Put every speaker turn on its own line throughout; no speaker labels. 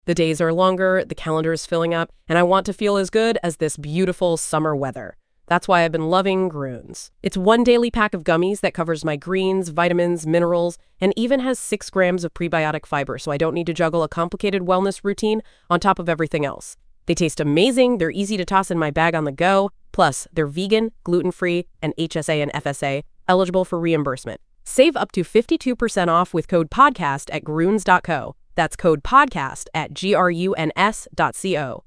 The days are longer, the calendar is filling up, and I want to feel as good as this beautiful summer weather. That's why I've been loving Grüns. It's one daily pack of gummies that covers my greens, vitamins, minerals, and even has 6 grams of prebiotic fiber, so I don't need to juggle a complicated wellness routine on top of everything else. They taste amazing, they're easy to toss in my bag on the go, plus they're vegan, gluten-free, and HSA and FSA, eligible for reimbursement. Save up to 52% off with code PODCAST at Grüns.co. That's code PODCAST at GRUNS.co.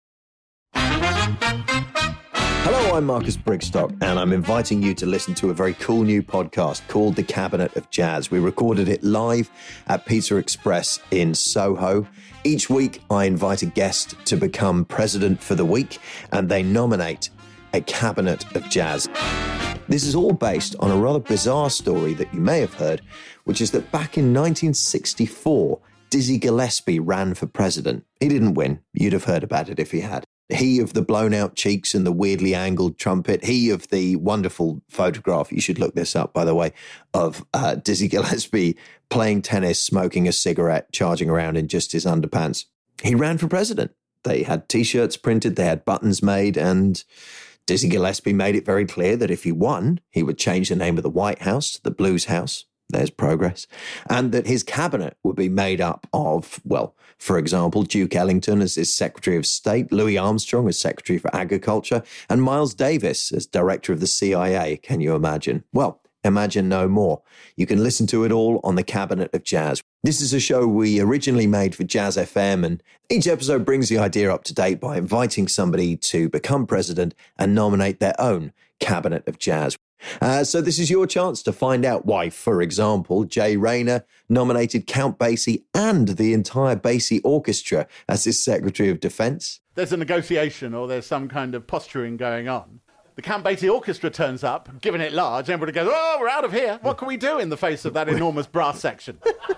Hello, I'm Marcus Brigstock, and I'm inviting you to listen to a very cool new podcast called The Cabinet of Jazz. We recorded it live at Pizza Express in Soho. Each week, I invite a guest to become president for the week, and they nominate a cabinet of jazz. This is all based on a rather bizarre story that you may have heard, which is that back in 1964, Dizzy Gillespie ran for president. He didn't win. You'd have heard about it if he had. He of the blown-out cheeks and the weirdly angled trumpet. He of the wonderful photograph, you should look this up, by the way, of Dizzy Gillespie playing tennis, smoking a cigarette, charging around in just his underpants. He ran for president. They had T-shirts printed, they had buttons made, and Dizzy Gillespie made it very clear that if he won, he would change the name of the White House to the Blues House. There's progress. And that his cabinet would be made up of, well, for example, Duke Ellington as his Secretary of State, Louis Armstrong as Secretary for Agriculture, and Miles Davis as Director of the CIA. Can you imagine? Well, imagine no more. You can listen to it all on The Cabinet of Jazz. This is a show we originally made for Jazz FM, and each episode brings the idea up to date by inviting somebody to become president and nominate their own Cabinet of Jazz. So this is your chance to find out why, for example, Jay Rayner nominated Count Basie and the entire Basie Orchestra as his Secretary of Defense.
There's a negotiation or there's some kind of posturing going on. The Count Basie Orchestra turns up, giving it large, everybody goes, oh, we're out of here. What can we do in the face of that enormous brass section?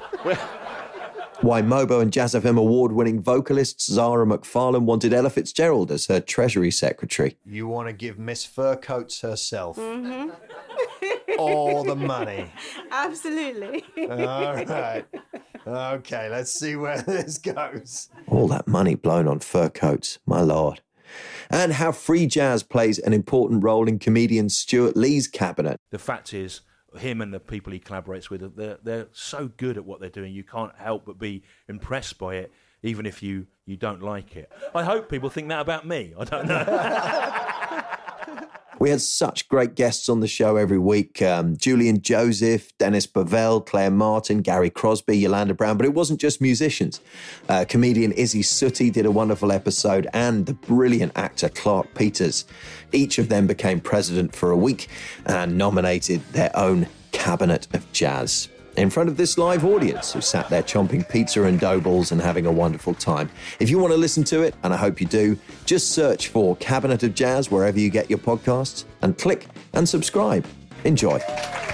Why Mobo and Jazz FM award-winning vocalist Zara McFarlane wanted Ella Fitzgerald as her Treasury Secretary.
You want to give Miss Furcoats herself
Mm-hmm.
all the money.
Absolutely.
All right. Okay, let's see where this goes.
All that money blown on fur coats, my lord. And how free jazz plays an important role in comedian Stuart Lee's cabinet.
The fact is, him and the people he collaborates with, they're so good at what they're doing, you can't help but be impressed by it, even if you don't like it. I hope people think that about me. I don't know.
We had such great guests on the show every week. Julian Joseph, Dennis Bovell, Claire Martin, Gary Crosby, Yolanda Brown. But it wasn't just musicians. Comedian Izzy Sooty did a wonderful episode, and the brilliant actor Clark Peters. Each of them became president for a week and nominated their own cabinet of jazz in front of this live audience who sat there chomping pizza and dough balls and having a wonderful time. If you want to listen to it, and I hope you do, just search for Cabinet of Jazz wherever you get your podcasts and click and subscribe. Enjoy.